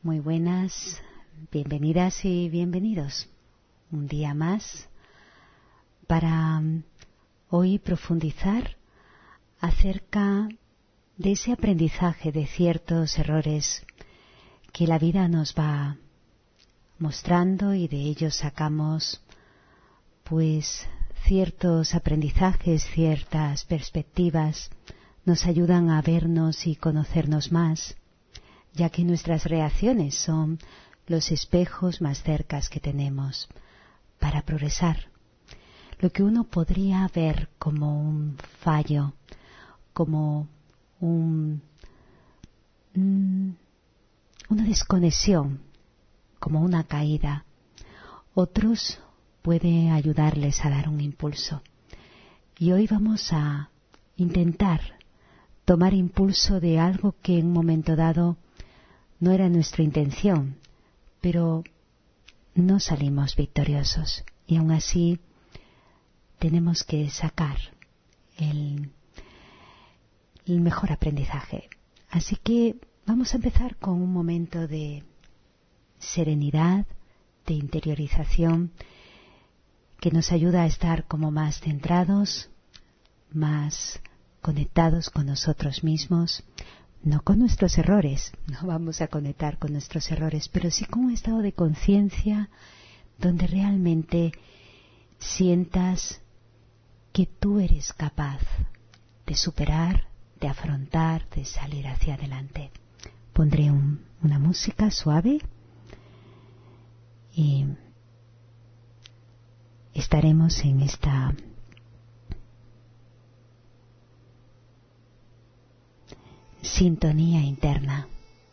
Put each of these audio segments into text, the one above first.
Muy buenas, bienvenidas y bienvenidos. Un día más para hoy profundizar acerca de ese aprendizaje de ciertos errores que la vida nos va mostrando y de ellos sacamos pues ciertos aprendizajes, ciertas perspectivas, nos ayudan a vernos y conocernos más, ya que nuestras reacciones son los espejos más cercas que tenemos para progresar. Lo que uno podría ver como un fallo, como una desconexión, como una caída, otros puede ayudarles a dar un impulso. Y hoy vamos a intentar tomar impulso de algo que en un momento dado no era nuestra intención, pero no salimos victoriosos y aún así tenemos que sacar el mejor aprendizaje. Así que vamos a empezar con un momento de serenidad, de interiorización, que nos ayuda a estar como más centrados, más conectados con nosotros mismos, no con nuestros errores, no vamos a conectar con nuestros errores, pero sí con un estado de conciencia donde realmente sientas que tú eres capaz de superar, de afrontar, de salir hacia adelante. Pondré una música suave y estaremos en esta sintonía interna.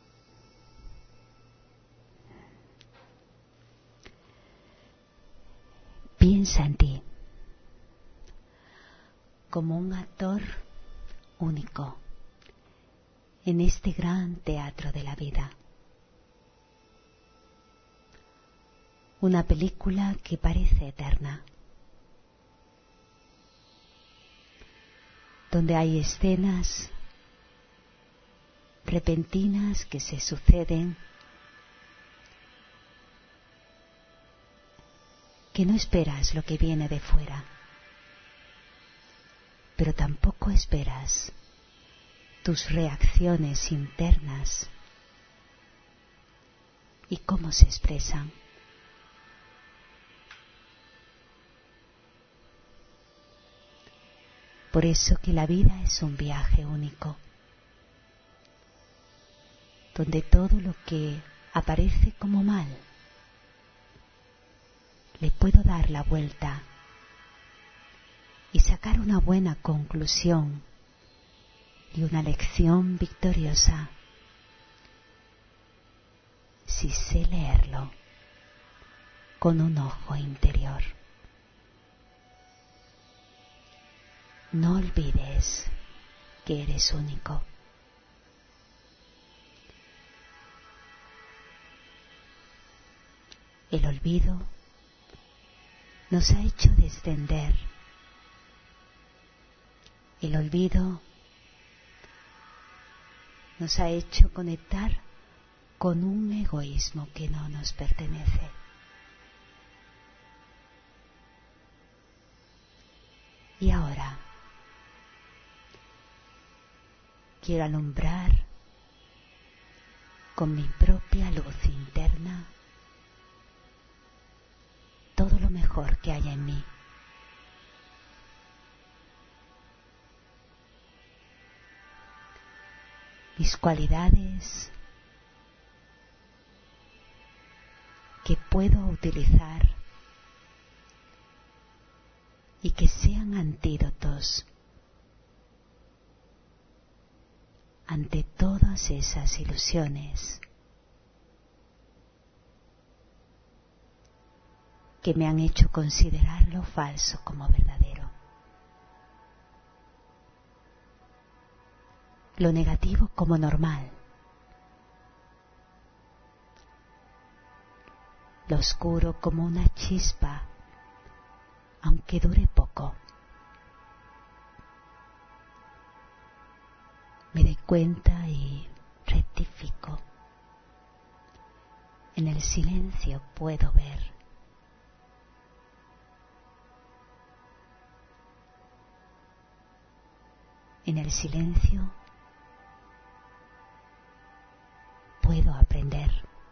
Piensa en ti como un actor único en este gran teatro de la vida. Una película que parece eterna, donde hay escenas repentinas que se suceden, que no esperas lo que viene de fuera, pero tampoco esperas tus reacciones internas y cómo se expresan. Por eso que la vida es un viaje único, donde todo lo que aparece como mal le puedo dar la vuelta y sacar una buena conclusión y una lección victoriosa si sé leerlo con un ojo interior. No olvides que eres único. El olvido nos ha hecho descender. El olvido nos ha hecho conectar con un egoísmo que no nos pertenece. Y ahora quiero alumbrar con mi propia luz interna todo lo mejor que hay en mí. Mis cualidades que puedo utilizar y que sean antídotos ante todas esas ilusiones que me han hecho considerar lo falso como verdadero, lo negativo como normal, lo oscuro como una chispa, aunque dure poco. Me doy cuenta y rectifico. En el silencio puedo ver. En el silencio puedo aprender.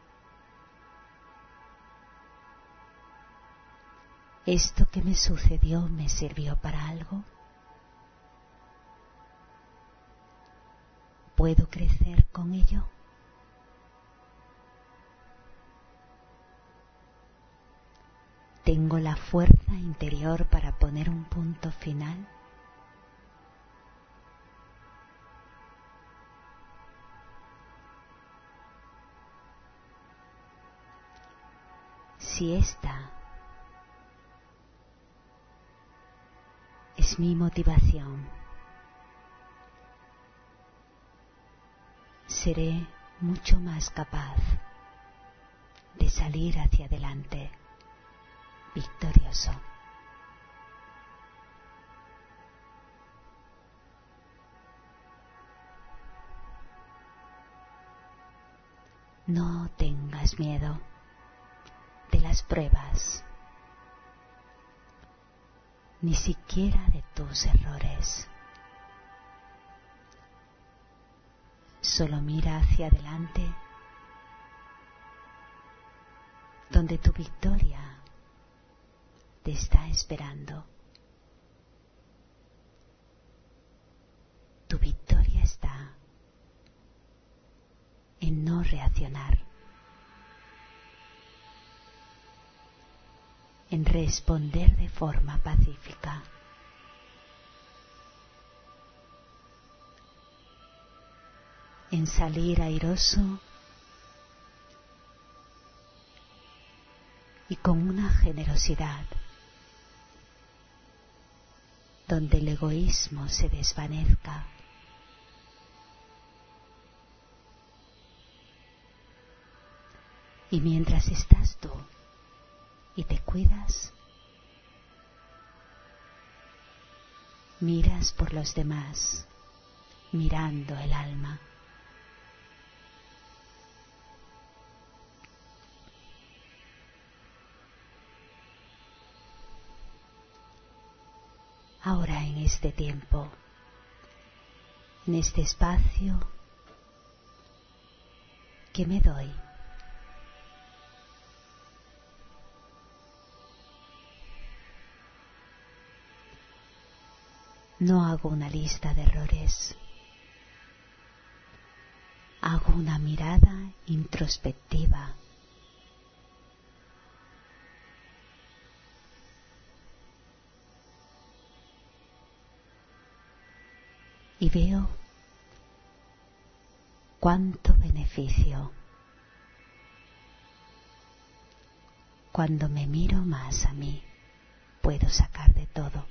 ¿Esto que me sucedió me sirvió para algo? ¿Puedo crecer con ello? ¿Tengo la fuerza interior para poner un punto final? Si esta es mi motivación, seré mucho más capaz de salir hacia adelante victorioso. No tengas miedo de las pruebas, ni siquiera de tus errores. Solo mira hacia adelante, donde tu victoria te está esperando. Tu victoria está en no reaccionar, en responder de forma pacífica. En salir airoso y con una generosidad donde el egoísmo se desvanezca. Y mientras estás tú y te cuidas, miras por los demás, mirando el alma. Ahora en este tiempo, en este espacio que me doy, no hago una lista de errores, hago una mirada introspectiva. Y veo cuánto beneficio cuando me miro más a mí puedo sacar de todo.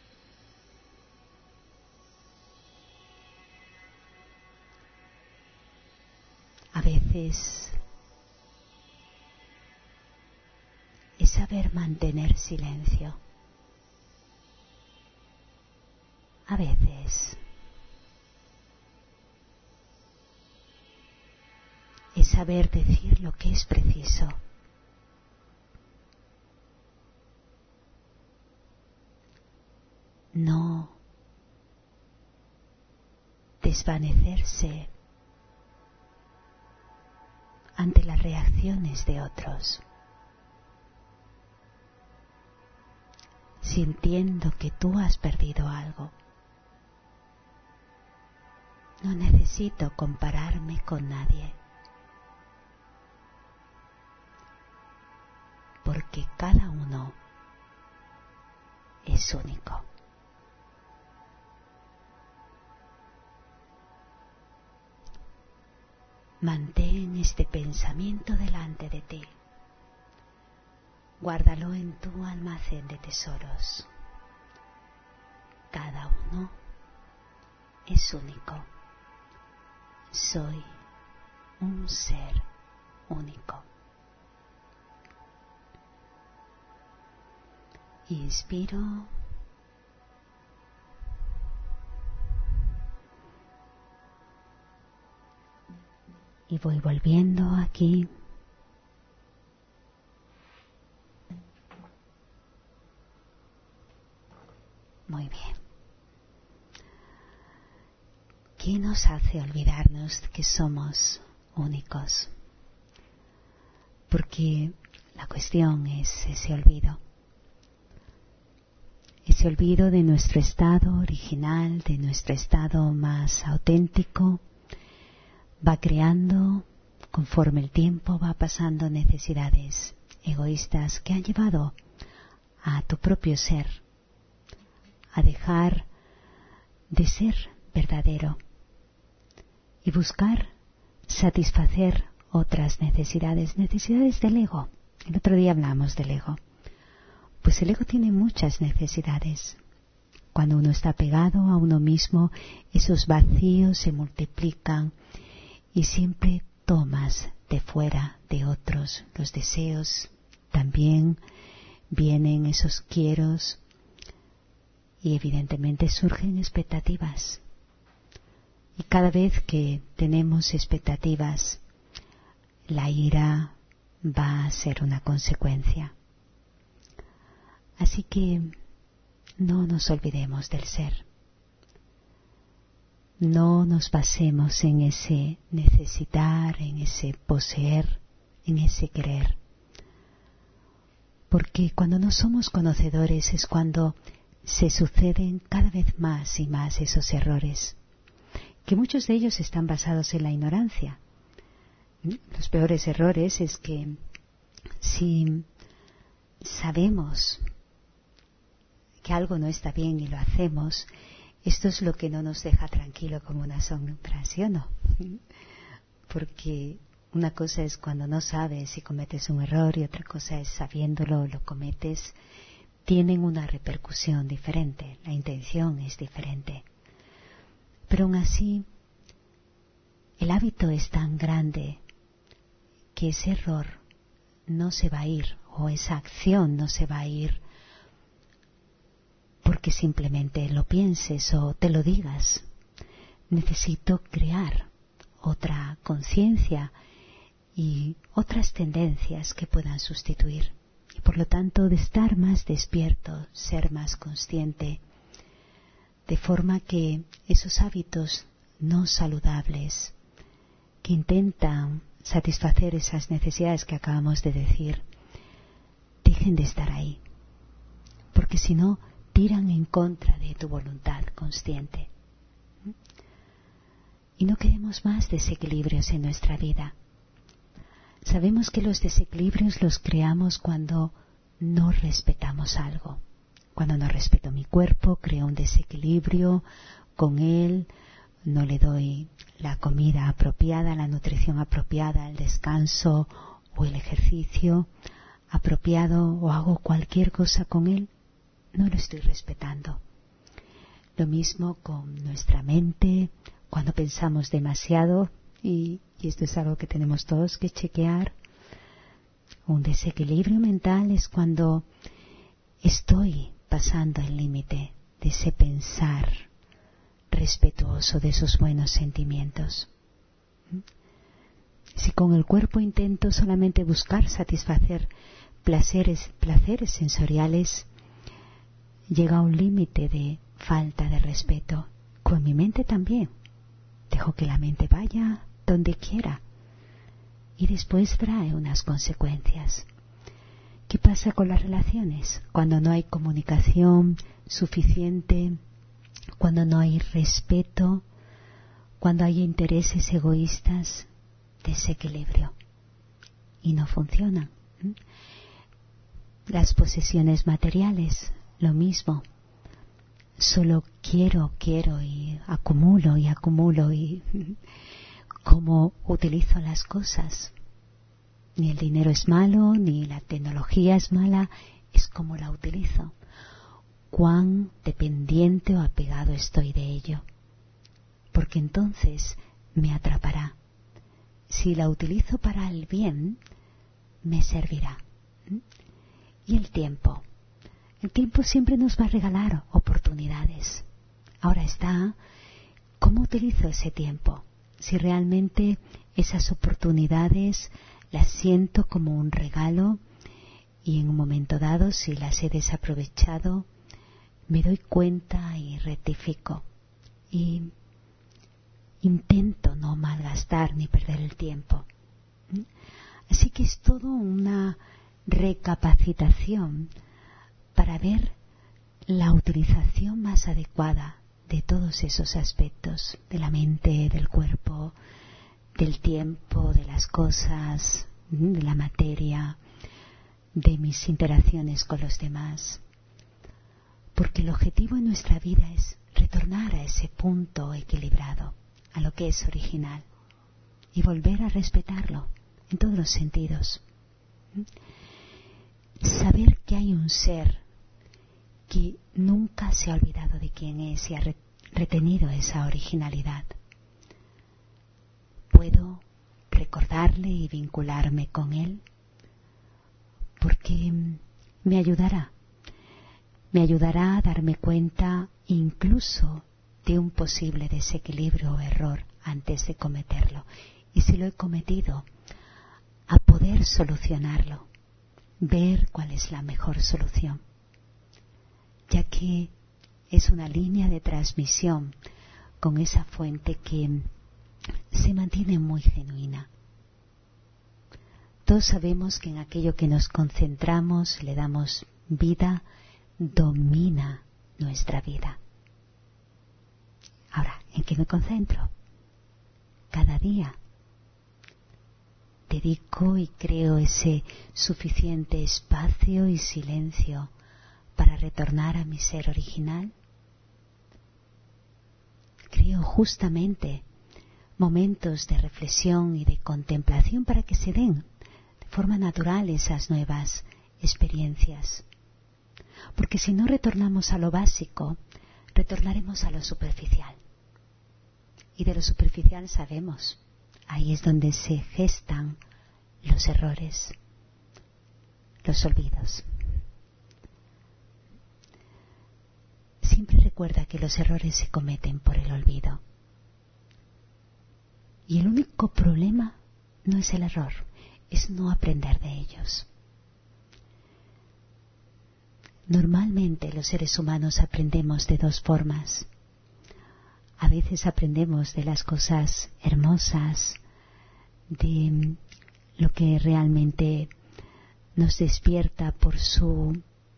A veces es saber mantener silencio. A veces es saber decir lo que es preciso. No desvanecerse ante las reacciones de otros, sintiendo que tú has perdido algo. No necesito compararme con nadie, porque cada uno es único. Mantén este pensamiento delante de ti. Guárdalo en tu almacén de tesoros. Cada uno es único. Soy un ser único. Inspiro. Y voy volviendo aquí nos hace olvidarnos que somos únicos. Porque la cuestión es ese olvido. Ese olvido de nuestro estado original, de nuestro estado más auténtico, va creando, conforme el tiempo va pasando, necesidades egoístas que han llevado a tu propio ser a dejar de ser verdadero y buscar satisfacer otras necesidades del ego. El otro día hablamos del ego. Pues el ego tiene muchas necesidades. Cuando uno está pegado a uno mismo, esos vacíos se multiplican y siempre tomas de fuera de otros. Los deseos también vienen, esos quieros, y evidentemente surgen expectativas. Y cada vez que tenemos expectativas, la ira va a ser una consecuencia. Así que no nos olvidemos del ser. No nos basemos en ese necesitar, en ese poseer, en ese querer. Porque cuando no somos conocedores es cuando se suceden cada vez más y más esos errores, que muchos de ellos están basados en la ignorancia. Los peores errores es que si sabemos que algo no está bien y lo hacemos, esto es lo que no nos deja tranquilo como una sombra, ¿sí o no? Porque una cosa es cuando no sabes y cometes un error y otra cosa es sabiéndolo lo cometes. Tienen una repercusión diferente, la intención es diferente. Pero aún así, el hábito es tan grande que ese error no se va a ir, o esa acción no se va a ir porque simplemente lo pienses o te lo digas. Necesito crear otra conciencia y otras tendencias que puedan sustituir. Y por lo tanto, de estar más despierto, ser más consciente, de forma que esos hábitos no saludables que intentan satisfacer esas necesidades que acabamos de decir, dejen de estar ahí. Porque si no, tiran en contra de tu voluntad consciente. Y no queremos más desequilibrios en nuestra vida. Sabemos que los desequilibrios los creamos cuando no respetamos algo. Cuando no respeto mi cuerpo, creo un desequilibrio con él, no le doy la comida apropiada, la nutrición apropiada, el descanso o el ejercicio apropiado, o hago cualquier cosa con él, no lo estoy respetando. Lo mismo con nuestra mente, cuando pensamos demasiado, y esto es algo que tenemos todos que chequear. Un desequilibrio mental es cuando estoy pasando el límite de ese pensar respetuoso de esos buenos sentimientos. Si con el cuerpo intento solamente buscar satisfacer placeres sensoriales, llega a un límite de falta de respeto. Con mi mente también. Dejo que la mente vaya donde quiera y después trae unas consecuencias. ¿Qué pasa con las relaciones? Cuando no hay comunicación suficiente, cuando no hay respeto, cuando hay intereses egoístas, desequilibrio y no funcionan. Las posesiones materiales, lo mismo. Solo quiero y acumulo y cómo utilizo las cosas. Ni el dinero es malo, ni la tecnología es mala, es cómo la utilizo. Cuán dependiente o apegado estoy de ello. Porque entonces me atrapará. Si la utilizo para el bien, me servirá. Y el tiempo. El tiempo siempre nos va a regalar oportunidades. Ahora está, ¿cómo utilizo ese tiempo? Si realmente esas oportunidades las siento como un regalo y en un momento dado, si las he desaprovechado, me doy cuenta y rectifico. Y intento no malgastar ni perder el tiempo. Así que es todo una recapacitación para ver la utilización más adecuada de todos esos aspectos, de la mente, del cuerpo, del tiempo, de las cosas, de la materia, de mis interacciones con los demás. Porque el objetivo en nuestra vida es retornar a ese punto equilibrado, a lo que es original, y volver a respetarlo en todos los sentidos. Saber que hay un ser que nunca se ha olvidado de quién es y ha retenido esa originalidad. Puedo recordarle y vincularme con él porque me ayudará a darme cuenta incluso de un posible desequilibrio o error antes de cometerlo, y si lo he cometido, a poder solucionarlo, ver cuál es la mejor solución, ya que es una línea de transmisión con esa fuente que se mantiene muy genuina. Todos sabemos que en aquello que nos concentramos, le damos vida, domina nuestra vida. Ahora, ¿en qué me concentro? Cada día dedico y creo ese suficiente espacio y silencio para retornar a mi ser original. Creo justamente momentos de reflexión y de contemplación para que se den de forma natural esas nuevas experiencias. Porque si no retornamos a lo básico, retornaremos a lo superficial. Y de lo superficial sabemos, ahí es donde se gestan los errores, los olvidos. Siempre recuerda que los errores se cometen por el olvido. Y el único problema no es el error, es no aprender de ellos. Normalmente los seres humanos aprendemos de dos formas. A veces aprendemos de las cosas hermosas, de lo que realmente nos despierta por su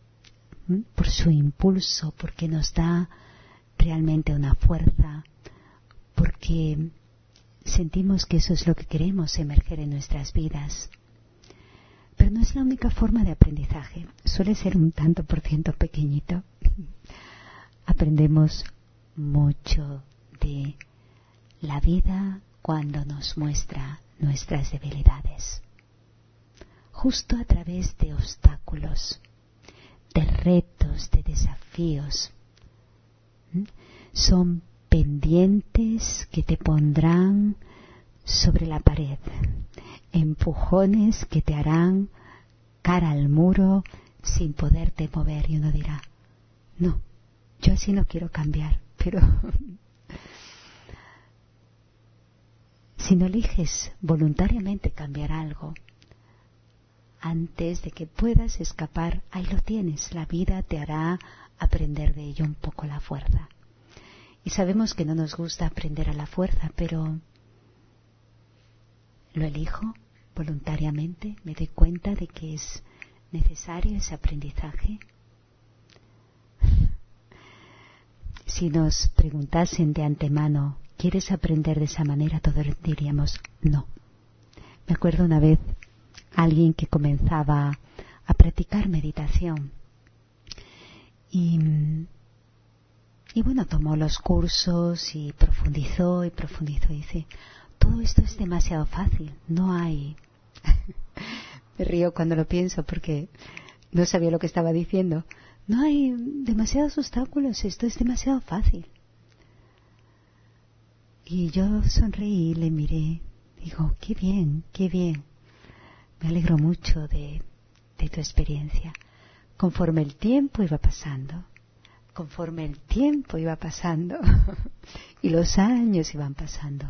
impulso, porque nos da realmente una fuerza, porque sentimos que eso es lo que queremos emerger en nuestras vidas. Pero no es la única forma de aprendizaje, suele ser un tanto por ciento pequeñito. Aprendemos mucho de la vida cuando nos muestra nuestras debilidades, justo a través de obstáculos, de retos, de desafíos. Son pendientes que te pondrán sobre la pared, empujones que te harán cara al muro sin poderte mover, y uno dirá, no, yo así no quiero cambiar, pero si no eliges voluntariamente cambiar algo, antes de que puedas escapar, ahí lo tienes, la vida te hará aprender de ello un poco la fuerza. Y sabemos que no nos gusta aprender a la fuerza, pero lo elijo voluntariamente, me doy cuenta de que es necesario ese aprendizaje. Si nos preguntasen de antemano, ¿quieres aprender de esa manera? Todos diríamos, no. Me acuerdo una vez alguien que comenzaba a practicar meditación y bueno, tomó los cursos y profundizó y dice, todo esto es demasiado fácil, no hay... Me río cuando lo pienso porque no sabía lo que estaba diciendo. No hay demasiados obstáculos, esto es demasiado fácil. Y yo sonreí y le miré, digo, qué bien, me alegro mucho de tu experiencia. Conforme el tiempo iba pasando y los años iban pasando,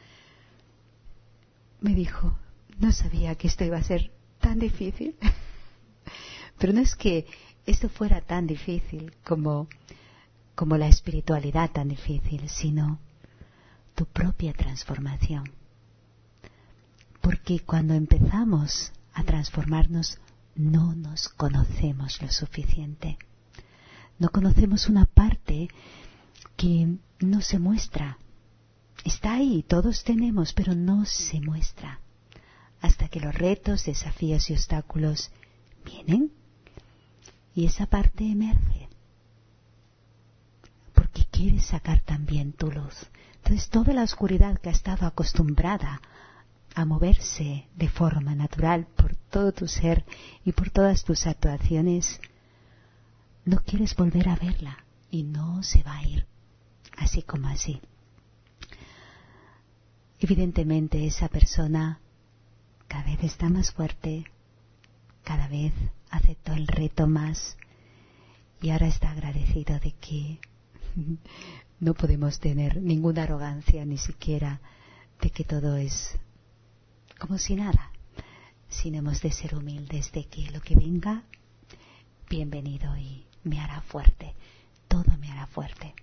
me dijo, no sabía que esto iba a ser tan difícil. Pero no es que esto fuera tan difícil como la espiritualidad tan difícil, sino tu propia transformación. Porque cuando empezamos a transformarnos, no nos conocemos lo suficiente. No conocemos una parte que no se muestra. Está ahí, todos tenemos, pero no se muestra. Hasta que los retos, desafíos y obstáculos vienen y esa parte emerge. Porque quieres sacar también tu luz. Entonces toda la oscuridad que ha estado acostumbrada a moverse de forma natural por todo tu ser y por todas tus actuaciones, no quieres volver a verla y no se va a ir así como así. Evidentemente esa persona cada vez está más fuerte, cada vez aceptó el reto más y ahora está agradecido de que no podemos tener ninguna arrogancia, ni siquiera de que todo es como si nada, sino hemos de ser humildes de que lo que venga, bienvenido y me hará fuerte, todo me hará fuerte.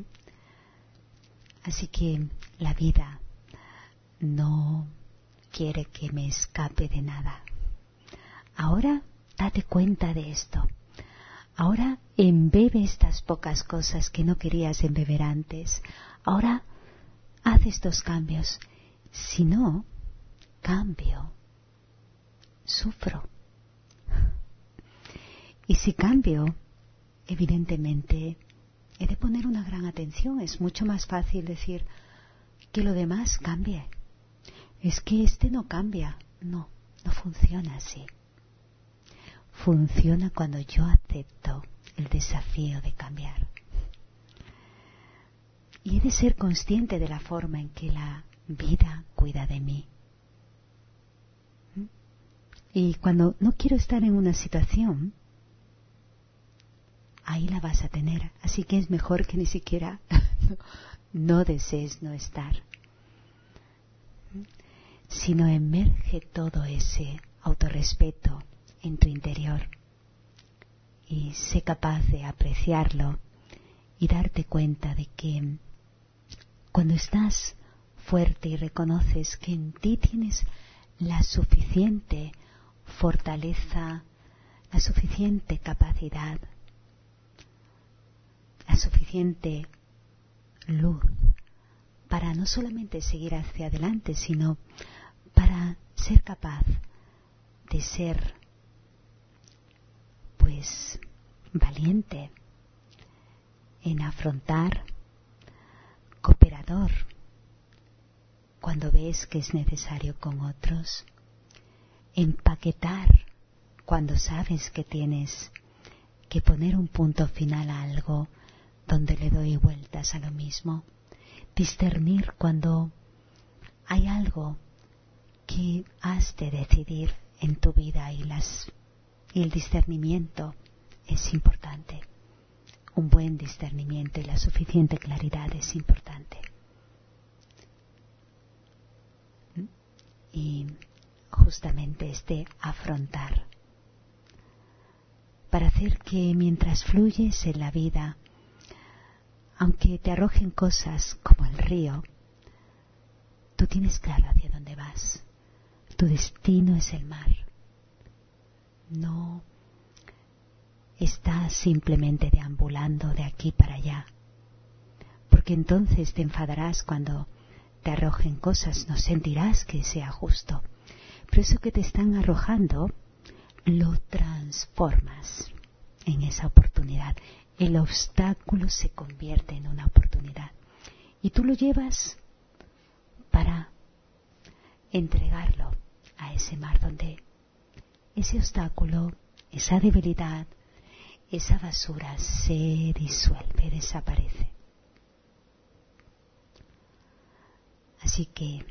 Así que la vida no quiere que me escape de nada. Ahora date cuenta de esto. Ahora embebe estas pocas cosas que no querías embeber antes. Ahora haz estos cambios. Si no, cambio, sufro. Y si cambio, evidentemente, he de poner una gran atención. Es mucho más fácil decir que lo demás cambie. Es que este no cambia. No, no funciona así. Funciona cuando yo acepto el desafío de cambiar. Y he de ser consciente de la forma en que la vida cuida de mí. Y cuando no quiero estar en una situación, ahí la vas a tener. Así que es mejor que ni siquiera no desees no estar. Sino emerge todo ese autorrespeto en tu interior y sé capaz de apreciarlo y darte cuenta de que cuando estás fuerte y reconoces que en ti tienes la suficiente fortaleza, la suficiente capacidad, la suficiente luz para no solamente seguir hacia adelante, sino para ser capaz de ser pues valiente en afrontar, cooperador cuando ves que es necesario con otros, empaquetar cuando sabes que tienes que poner un punto final a algo donde le doy vueltas a lo mismo, discernir cuando hay algo que has de decidir en tu vida y el discernimiento es importante. Un buen discernimiento y la suficiente claridad es importante. Y justamente afrontar para hacer que mientras fluyes en la vida, aunque te arrojen cosas como el río, tú tienes claro hacia dónde vas. Tu destino es el mar. No estás simplemente deambulando de aquí para allá, porque entonces te enfadarás cuando te arrojen cosas, no sentirás que sea justo. Pero eso que te están arrojando lo transformas en esa oportunidad. El obstáculo se convierte en una oportunidad y tú lo llevas para entregarlo a ese mar donde ese obstáculo, esa debilidad, esa basura se disuelve, desaparece. Así que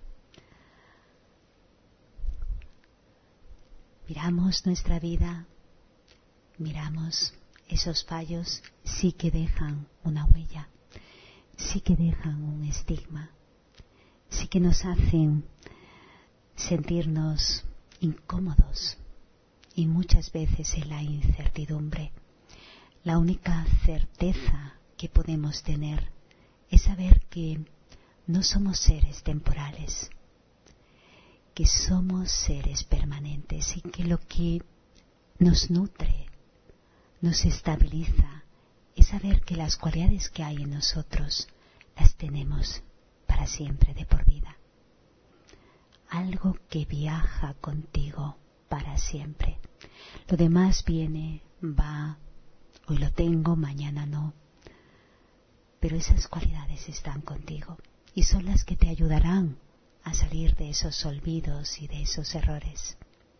miramos nuestra vida, miramos esos fallos, sí que dejan una huella, sí que dejan un estigma, sí que nos hacen sentirnos incómodos y muchas veces en la incertidumbre. La única certeza que podemos tener es saber que no somos seres temporales, que somos seres permanentes y que lo que nos nutre, nos estabiliza, es saber que las cualidades que hay en nosotros las tenemos para siempre, de por vida. Algo que viaja contigo para siempre. Lo demás viene, va, hoy lo tengo, mañana no. Pero esas cualidades están contigo y son las que te ayudarán a salir de esos olvidos y de esos errores.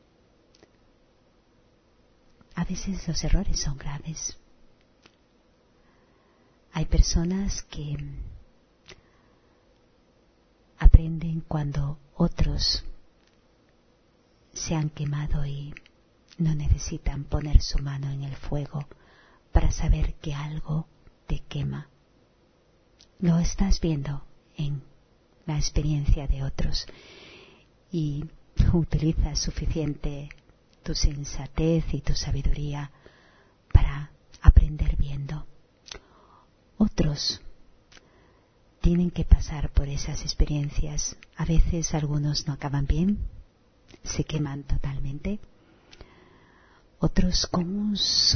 A veces los errores son graves. Hay personas que aprenden cuando otros se han quemado y no necesitan poner su mano en el fuego para saber que algo te quema. Lo estás viendo en la experiencia de otros y utilizas suficiente tu sensatez y tu sabiduría para aprender viendo. Otros tienen que pasar por esas experiencias. A veces algunos no acaban bien, se queman totalmente. Otros con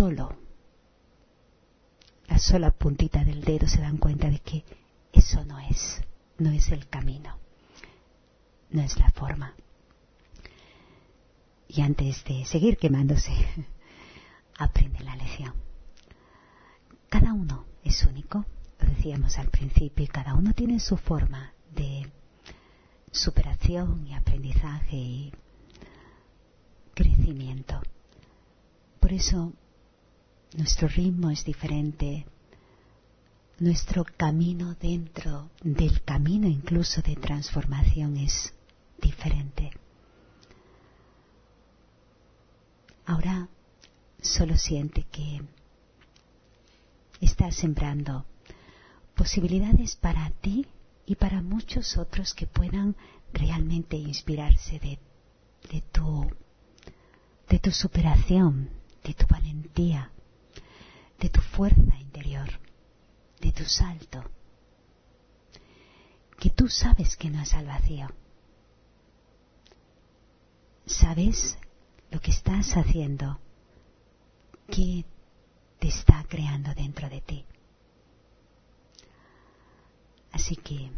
la sola puntita del dedo se dan cuenta de que eso no es el camino, no es la forma. Y antes de seguir quemándose, aprende la lección. Cada uno es único, lo decíamos al principio, y cada uno tiene su forma de superación y aprendizaje y crecimiento. Por eso nuestro ritmo es diferente, nuestro camino dentro del camino incluso de transformación es diferente. Ahora solo siente que estás sembrando posibilidades para ti y para muchos otros que puedan realmente inspirarse de tu superación, de tu valentía, de tu fuerza interior, de tu salto, que tú sabes que no es al vacío. Sabes lo que estás haciendo, que te está creando dentro de ti. Así que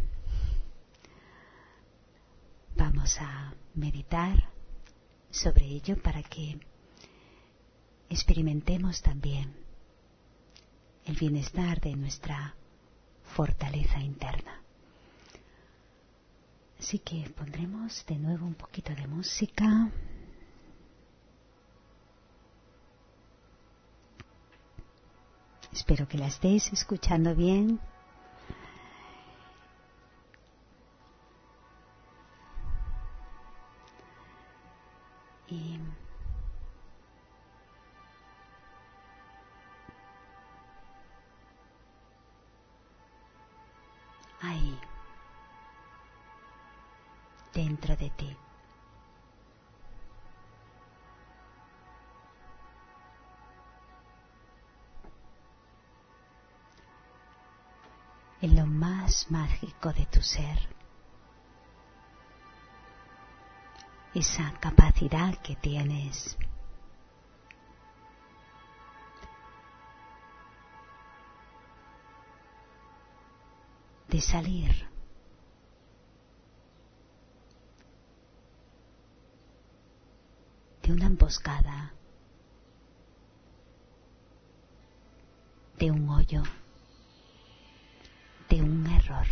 vamos a meditar sobre ello para que experimentemos también el bienestar de nuestra fortaleza interna. Así que pondremos de nuevo un poquito de música. Espero que la estéis escuchando bien. Y ahí, dentro de ti, en lo más mágico de tu ser, esa capacidad que tienes de salir de una emboscada, de un hoyo, de un error.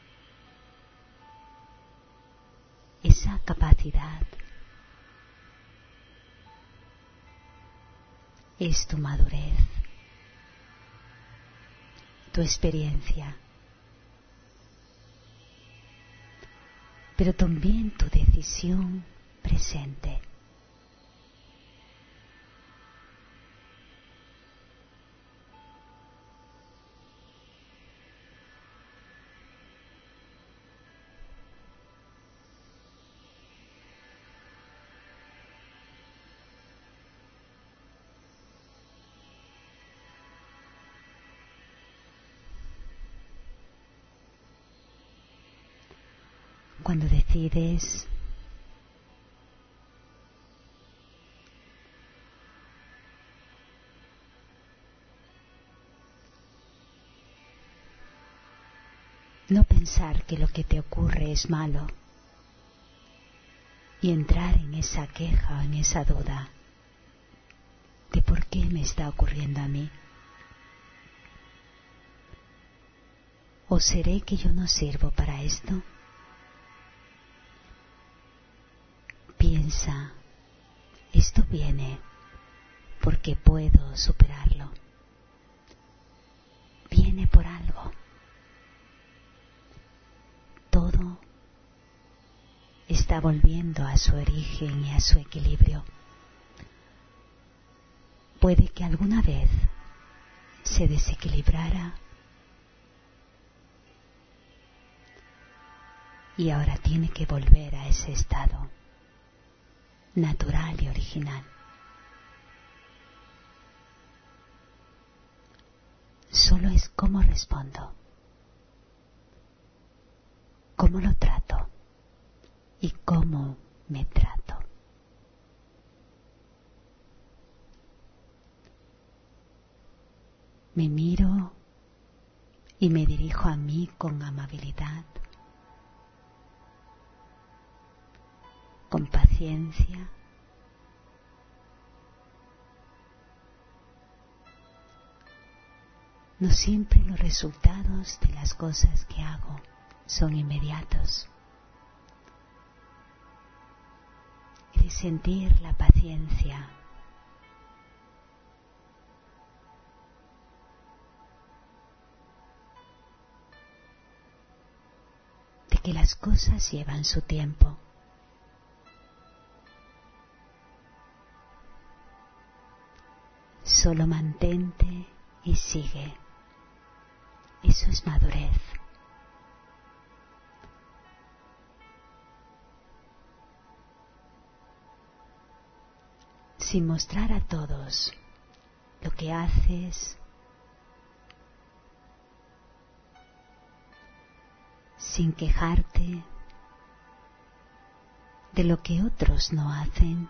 Esa capacidad es tu madurez, tu experiencia, pero también tu decisión presente. Cuando decides no pensar que lo que te ocurre es malo y entrar en esa queja o en esa duda de por qué me está ocurriendo a mí. ¿O seré que yo no sirvo para esto? Piensa, esto viene porque puedo superarlo. Viene por algo. Todo está volviendo a su origen y a su equilibrio. Puede que alguna vez se desequilibrara y ahora tiene que volver a ese estado natural y original. Solo es cómo respondo, cómo lo trato y cómo me trato. Me miro y me dirijo a mí con amabilidad, con paciencia. No siempre los resultados de las cosas que hago son inmediatos. He de sentir la paciencia de que las cosas llevan su tiempo. Solo mantente y sigue. Eso es madurez. Sin mostrar a todos lo que haces, sin quejarte de lo que otros no hacen.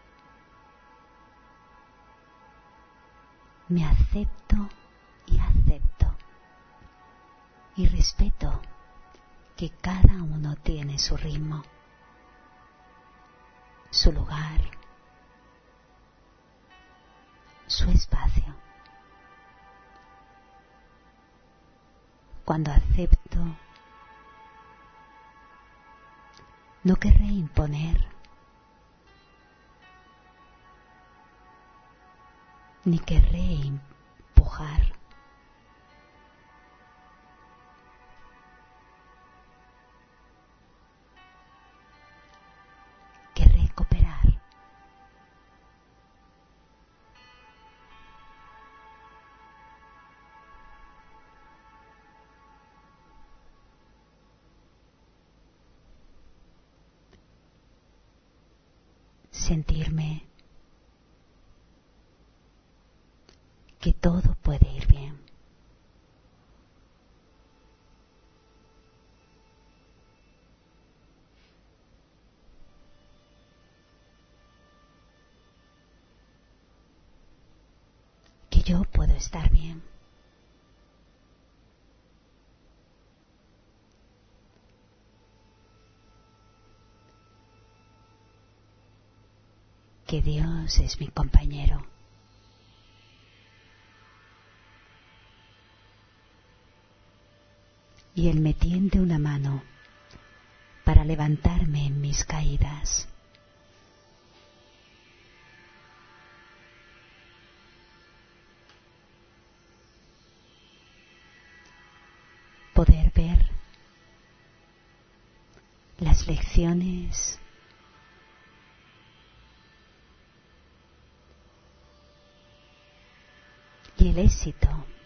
Me acepto y acepto y respeto que cada uno tiene su ritmo, su lugar, su espacio. Cuando acepto, no querré imponer ni querré empujar. Querré cooperar. Sentirme que todo puede ir bien. Que yo puedo estar bien. Que Dios es mi compañero. Y Él me tiende una mano para levantarme en mis caídas. Poder ver las lecciones y el éxito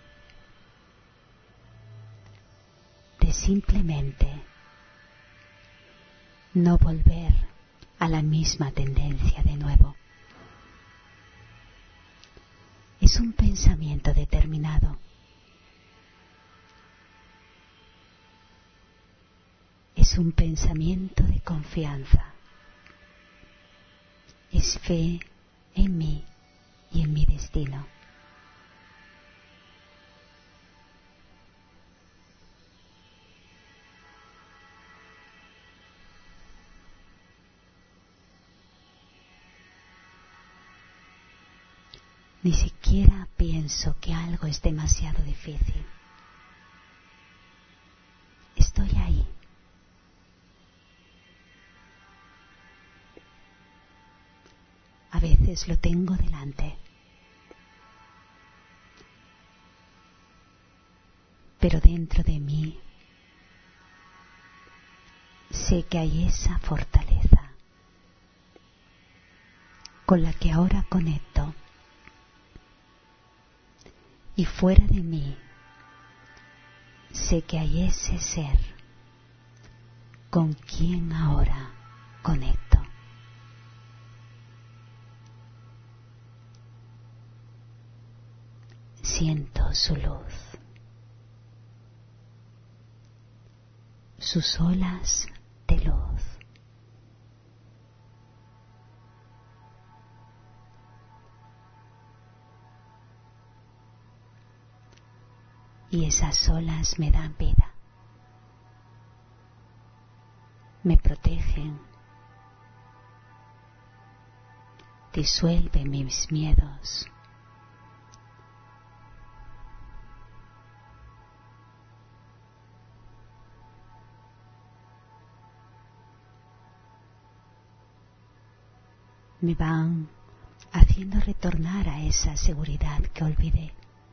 de simplemente no volver a la misma tendencia de nuevo. Es un pensamiento determinado. Es un pensamiento de confianza. Es fe en mí y en mi destino. Ni siquiera pienso que algo es demasiado difícil. Estoy ahí. A veces lo tengo delante. Pero dentro de mí sé que hay esa fortaleza con la que ahora conecto. Y fuera de mí sé que hay ese ser con quien ahora conecto. Siento su luz, sus olas de luz. Y esas olas me dan vida, me protegen, disuelven mis miedos. Me van haciendo retornar a esa seguridad que olvidé.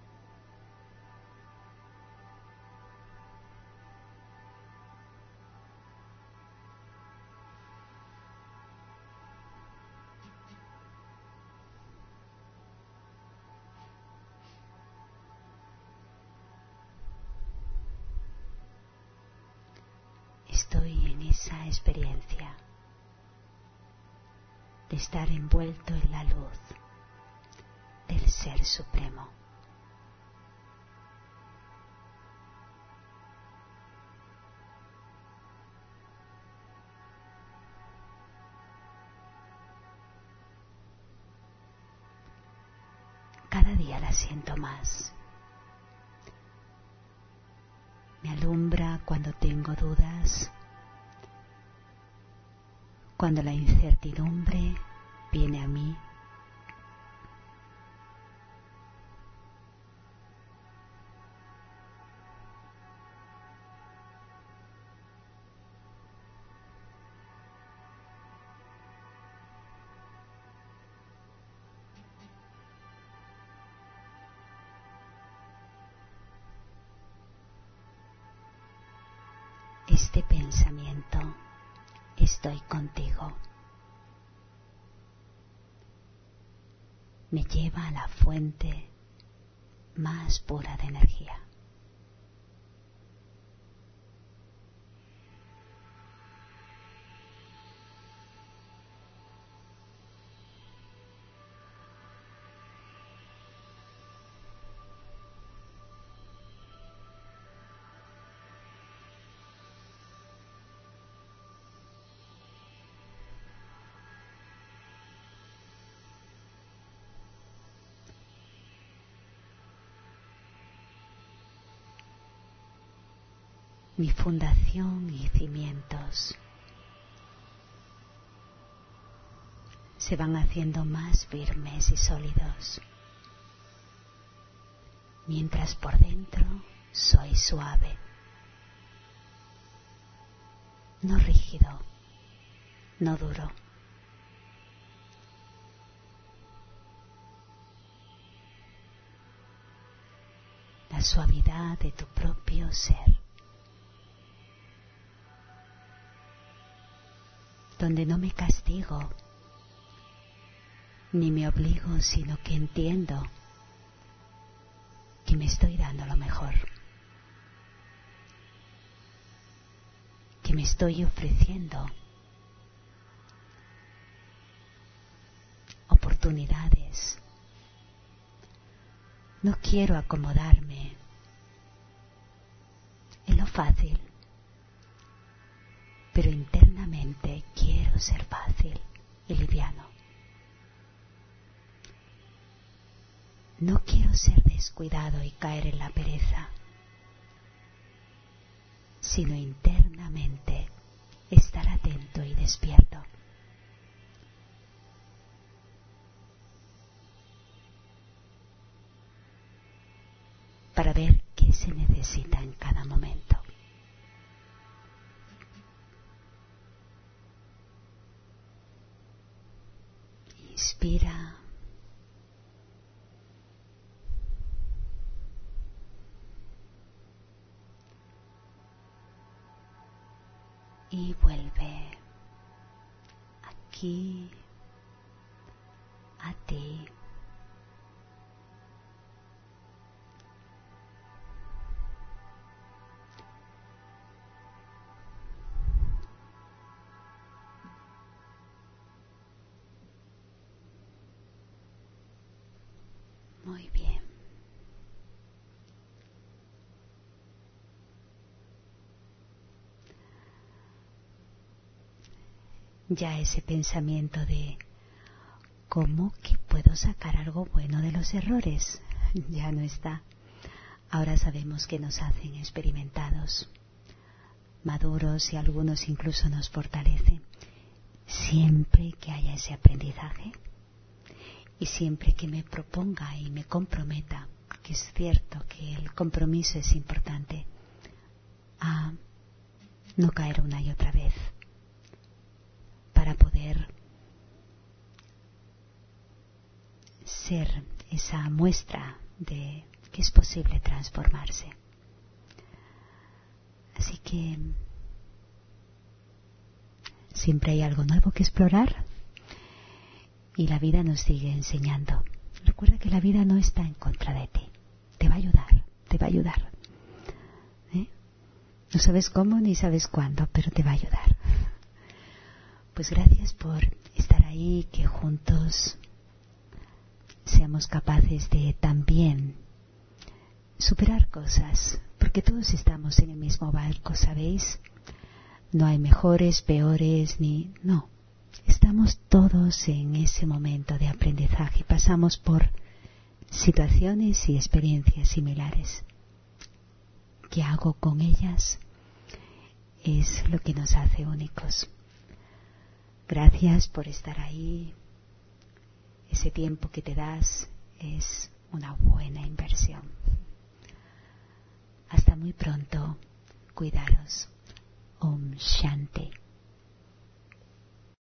Estoy en esa experiencia de estar envuelto en la luz del Ser Supremo. Cada día la siento más. Me alumbra cuando tengo dudas, cuando la incertidumbre viene a mí. Este pensamiento, estoy contigo, me lleva a la fuente más pura de energía. Mi fundación y cimientos se van haciendo más firmes y sólidos, mientras por dentro soy suave, no rígido, no duro. La suavidad de tu propio ser, donde no me castigo ni me obligo, sino que entiendo que me estoy dando lo mejor, que me estoy ofreciendo oportunidades. No quiero acomodarme en lo fácil, quiero ser fácil y liviano. No quiero ser descuidado y caer en la pereza, sino internamente estar atento y despierto. Para ver qué se necesita en cada momento. Inspira. Y vuelve aquí a ti. Muy bien. Ya ese pensamiento de ¿cómo que puedo sacar algo bueno de los errores? Ya no está. Ahora sabemos que nos hacen experimentados, maduros, y algunos incluso nos fortalecen. Siempre que haya ese aprendizaje y siempre que me proponga y me comprometa, que es cierto que el compromiso es importante, a no caer una y otra vez, para poder ser esa muestra de que es posible transformarse. Así que siempre hay algo nuevo que explorar y la vida nos sigue enseñando. Recuerda que la vida no está en contra de ti, te va a ayudar, te va a ayudar. No sabes cómo ni sabes cuándo, pero te va a ayudar. Pues gracias por estar ahí, que juntos seamos capaces de también superar cosas, porque todos estamos en el mismo barco, ¿sabéis? No hay mejores, peores, no. Estamos todos en ese momento de aprendizaje, pasamos por situaciones y experiencias similares. ¿Qué hago con ellas? Es lo que nos hace únicos. Gracias por estar ahí. Ese tiempo que te das es una buena inversión. Hasta muy pronto. Cuidaros. Om Shanti.